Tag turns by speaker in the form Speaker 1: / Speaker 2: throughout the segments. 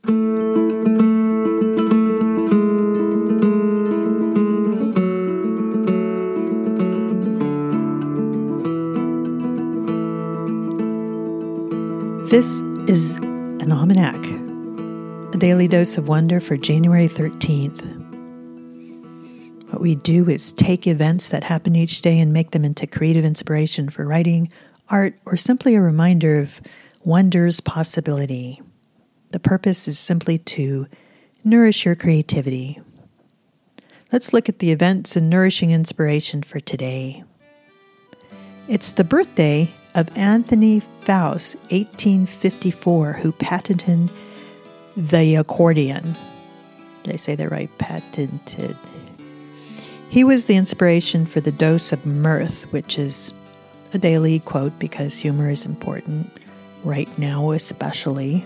Speaker 1: This is an almanac, a daily dose of wonder for January 13th. What we do is take events that happen each day and make them into creative inspiration for writing, art, or simply a reminder of wonder's possibility. The purpose is simply to nourish your creativity. Let's look at the events and nourishing inspiration for today. It's the birthday of Anthony Faust, 1854, who patented the accordion. Did I say that right? Patented. He was the inspiration for the dose of mirth, which is a daily quote because humor is important, right now especially.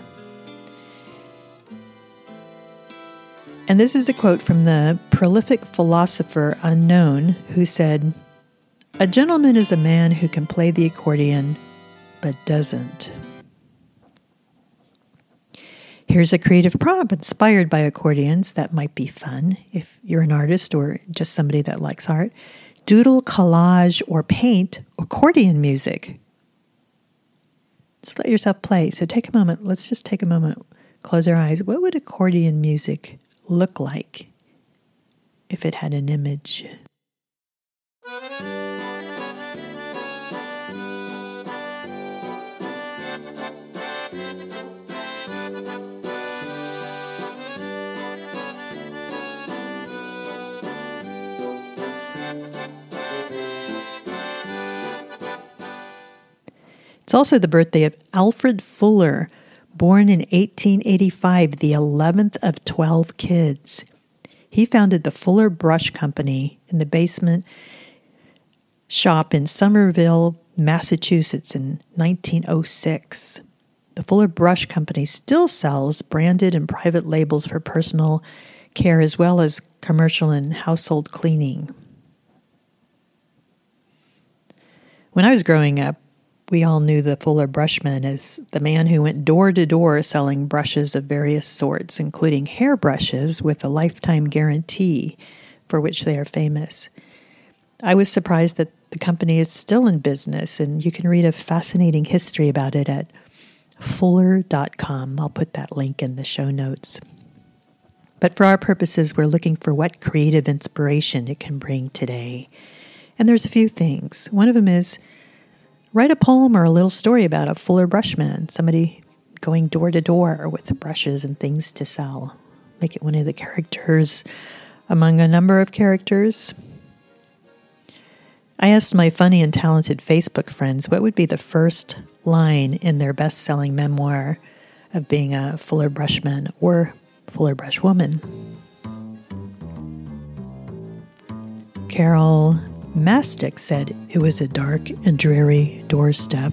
Speaker 1: And this is a quote from the prolific philosopher Unknown, who said, "A gentleman is a man who can play the accordion, but doesn't." Here's a creative prompt inspired by accordions that might be fun if you're an artist or just somebody that likes art. Doodle, collage, or paint accordion music. Just let yourself play. So take a moment. Let's just take a moment. Close our eyes. What would accordion music look like if it had an image? It's also the birthday of Alfred Fuller, born in 1885, the 11th of 12 kids. He founded the Fuller Brush Company in the basement shop in Somerville, Massachusetts in 1906. The Fuller Brush Company still sells branded and private labels for personal care as well as commercial and household cleaning. When I was growing up, we all knew the Fuller Brushman as the man who went door to door selling brushes of various sorts, including hairbrushes with a lifetime guarantee for which they are famous. I was surprised that the company is still in business, and you can read a fascinating history about it at fuller.com. I'll put that link in the show notes. But for our purposes, we're looking for what creative inspiration it can bring today. And there's a few things. One of them is write a poem or a little story about a Fuller Brushman, somebody going door to door with brushes and things to sell. Make it one of the characters among a number of characters. I asked my funny and talented Facebook friends what would be the first line in their best-selling memoir of being a Fuller Brushman or Fuller Brush woman. Carol Mastic said it was a dark and dreary doorstep.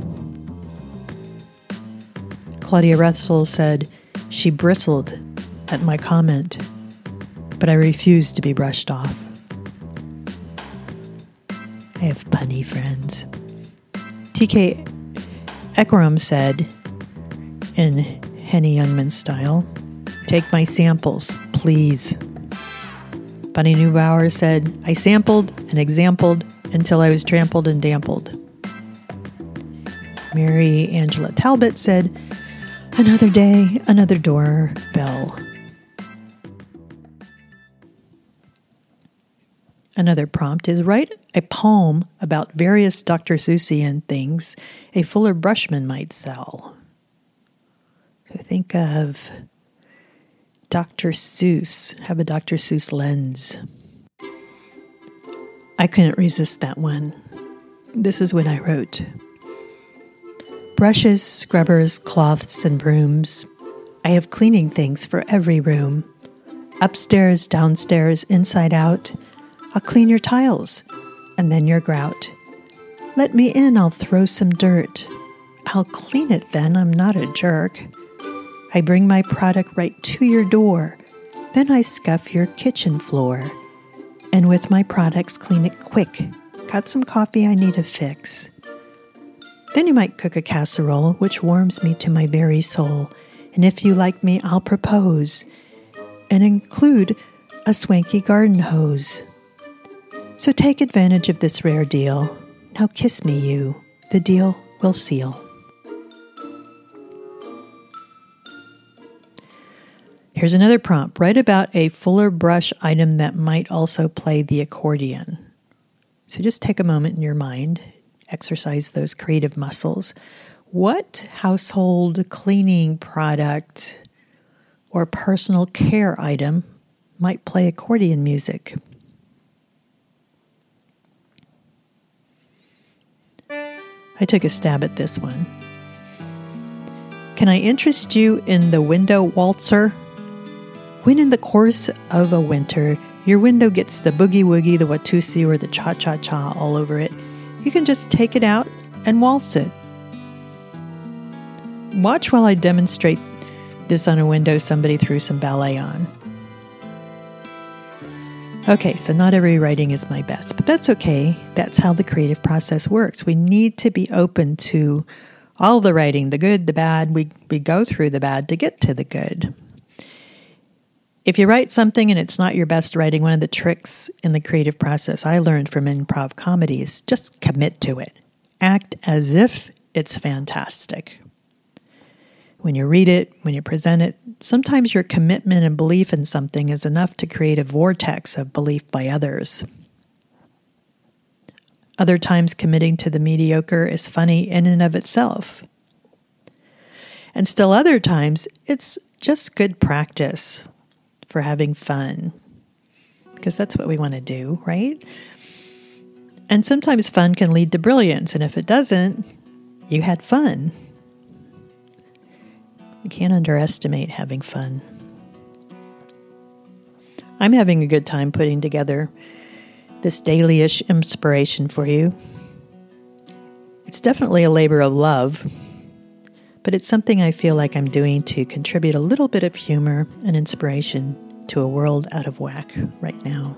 Speaker 1: Claudia Russell said she bristled at my comment, but I refused to be brushed off. I have punny friends. T.K. Ekram said, in Henny Youngman style, "Take my samples, please." Bunny Neubauer said, "I sampled and exampled until I was trampled and dampled." Mary Angela Talbot said, "Another day, another doorbell." Another prompt is write a poem about various Dr. Seussian things a Fuller Brushman might sell. So think of Dr. Seuss, have a Dr. Seuss lens. I couldn't resist that one. This is what I wrote. Brushes, scrubbers, cloths, and brooms. I have cleaning things for every room. Upstairs, downstairs, inside out. I'll clean your tiles, and then your grout. Let me in, I'll throw some dirt. I'll clean it then, I'm not a jerk. I bring my product right to your door. Then I scuff your kitchen floor. And with my products, clean it quick. Got some coffee I need to fix. Then you might cook a casserole, which warms me to my very soul. And if you like me, I'll propose and include a swanky garden hose. So take advantage of this rare deal. Now kiss me, you. The deal will seal. Here's another prompt. Write about a fuller brush item that might also play the accordion. So just take a moment in your mind, exercise those creative muscles. What household cleaning product or personal care item might play accordion music? I took a stab at this one. Can I interest you in the window waltzer? When in the course of a winter, your window gets the boogie-woogie, the Watusi, or the cha-cha-cha all over it, you can just take it out and waltz it. Watch while I demonstrate this on a window somebody threw some ballet on. Okay, so not every writing is my best, but that's okay. That's how the creative process works. We need to be open to all the writing, the good, the bad. We go through the bad to get to the good. If you write something and it's not your best writing, one of the tricks in the creative process I learned from improv comedy is just commit to it. Act as if it's fantastic. When you read it, when you present it, sometimes your commitment and belief in something is enough to create a vortex of belief by others. Other times, committing to the mediocre is funny in and of itself. And still other times, it's just good practice for having fun. Because that's what we want to do, right? And sometimes fun can lead to brilliance. And if it doesn't, you had fun. You can't underestimate having fun. I'm having a good time putting together this daily-ish inspiration for you. It's definitely a labor of love, but it's something I feel like I'm doing to contribute a little bit of humor and inspiration to a world out of whack right now.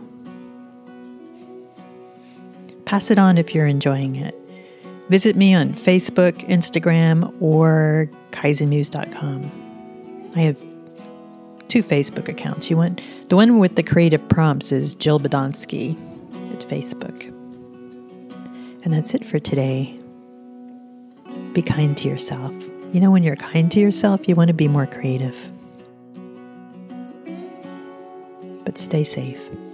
Speaker 1: Pass it on if you're enjoying it. Visit me on Facebook, Instagram, or kaizenmuse.com. I have 2 Facebook accounts. The one with the creative prompts is Jill Badonsky at Facebook. And that's it for today. Be kind to yourself. You know, when you're kind to yourself, you want to be more creative. But stay safe.